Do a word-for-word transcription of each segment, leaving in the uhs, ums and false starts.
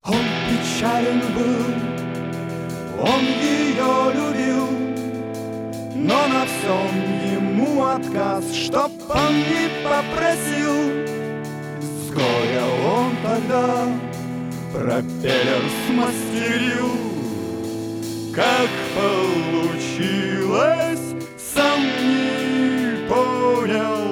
Он печален был, он ее любил, но на всем ему отказ, чтоб он не попросил. С горя он тогда пропеллер смастерил. Как получилось, сам не понял.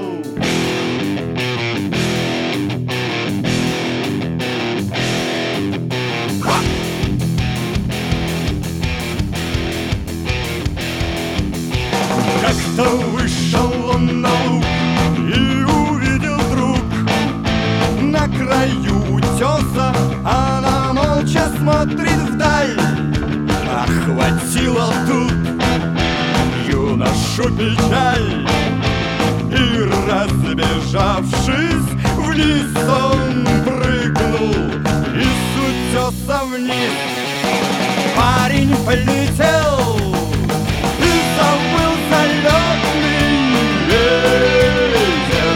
Как-то вышел он на луг и увидел вдруг на краю утеса она молча смотрит вдаль. Охватила тут юношу печаль, и, разбежавшись вниз, он прыгнул и с утеса вниз. Парень полетел и забыл залетный ветер,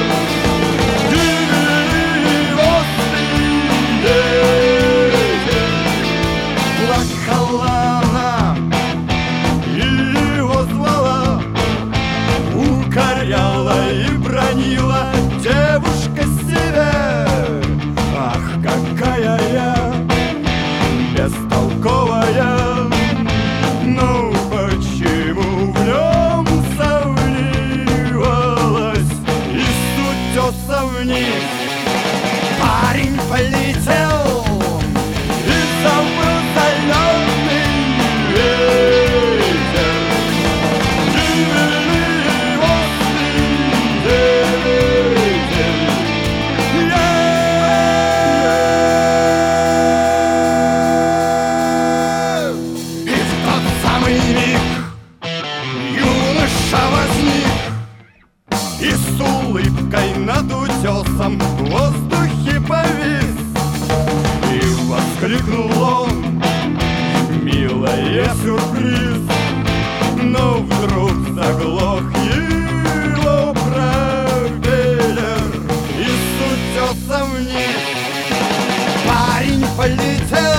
и острый ветер. Плакала она и его звала, укоряла и бранила девушка себя. Ах, какая я бестолковая! Ну почему в нем сомневалась и с утеса вниз? Парень полетел и забыл залетный ветер, дивный острый ветер. И в тот самый миг юноша возник и с улыбкой над утесом в воздухе повис. И воскликнул он: милая, сюрприз! Но вдруг заглох его пропеллер и с утеса вниз. Парень полетел